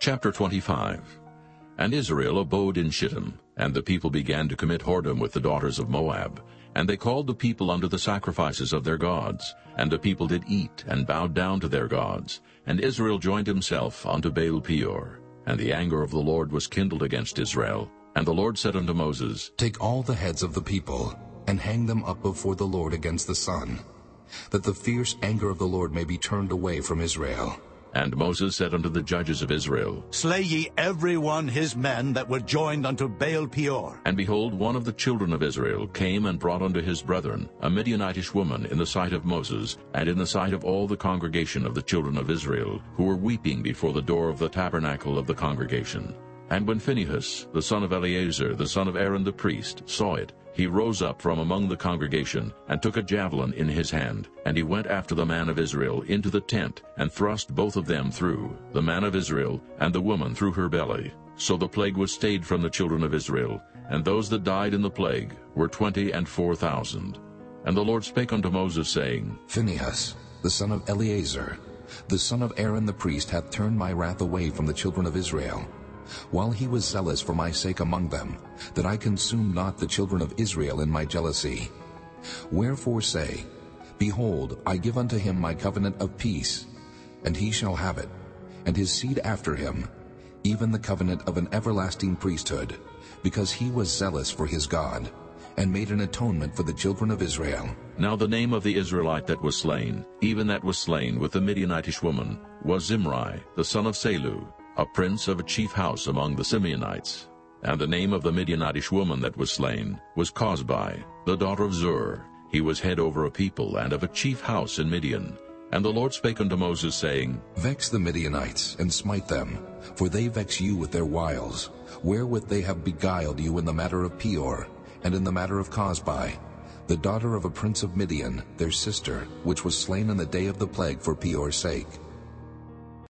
Chapter 25. And Israel abode in Shittim, and the people began to commit whoredom with the daughters of Moab. And they called the people unto the sacrifices of their gods. And the people did eat, and bowed down to their gods. And Israel joined himself unto Baal Peor. And the anger of the Lord was kindled against Israel. And the Lord said unto Moses, Take all the heads of the people, and hang them up before the Lord against the sun, that the fierce anger of the Lord may be turned away from Israel. And Moses said unto the judges of Israel, Slay ye every one his men that were joined unto Baal Peor. And behold, one of the children of Israel came and brought unto his brethren a Midianitish woman in the sight of Moses, and in the sight of all the congregation of the children of Israel, who were weeping before the door of the tabernacle of the congregation. And when Phinehas, the son of Eleazar, the son of Aaron the priest, saw it, he rose up from among the congregation, and took a javelin in his hand. And he went after the man of Israel into the tent, and thrust both of them through, the man of Israel and the woman through her belly. So the plague was stayed from the children of Israel, and those that died in the plague were 24,000. And the Lord spake unto Moses, saying, Phinehas, the son of Eleazar, the son of Aaron the priest, hath turned my wrath away from the children of Israel, while he was zealous for my sake among them, that I consume not the children of Israel in my jealousy. Wherefore say, Behold, I give unto him my covenant of peace, and he shall have it, and his seed after him, even the covenant of an everlasting priesthood, because he was zealous for his God, and made an atonement for the children of Israel. Now the name of the Israelite that was slain, even that was slain with the Midianitish woman, was Zimri, the son of Salu, a prince of a chief house among the Simeonites. And the name of the Midianitish woman that was slain was Cosbi, the daughter of Zur. He was head over a people and of a chief house in Midian. And the Lord spake unto Moses, saying, Vex the Midianites, and smite them, for they vex you with their wiles, wherewith they have beguiled you in the matter of Peor, and in the matter of Cosbi, the daughter of a prince of Midian, their sister, which was slain in the day of the plague for Peor's sake.